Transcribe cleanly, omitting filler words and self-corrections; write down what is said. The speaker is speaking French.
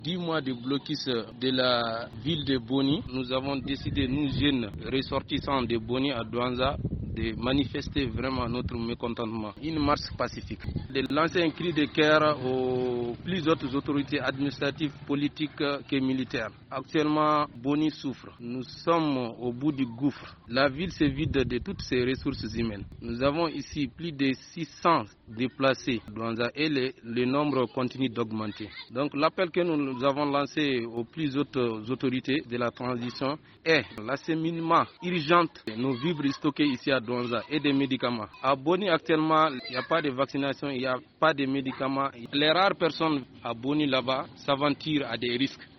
10 mois de blocus de la ville de Boni, nous avons décidé, nous jeunes ressortissants de Boni à Douanza, de manifester vraiment notre mécontentement. Une marche pacifique. De lancer un cri de cœur aux plus hautes autorités administratives, politiques que militaires. Actuellement, Boni souffre. Nous sommes au bout du gouffre. La ville se vide de toutes ses ressources humaines. Nous avons ici plus de 600 déplacés et le nombre continue d'augmenter. Donc l'appel que nous avons lancé aux plus hautes autorités de la transition est l'acheminement urgent de nos vivres stockés ici à Douanza et des médicaments. À Boni actuellement, il n'y a pas de vaccination, il n'y a pas de médicaments. Les rares personnes à Boni là-bas s'aventurent à des risques.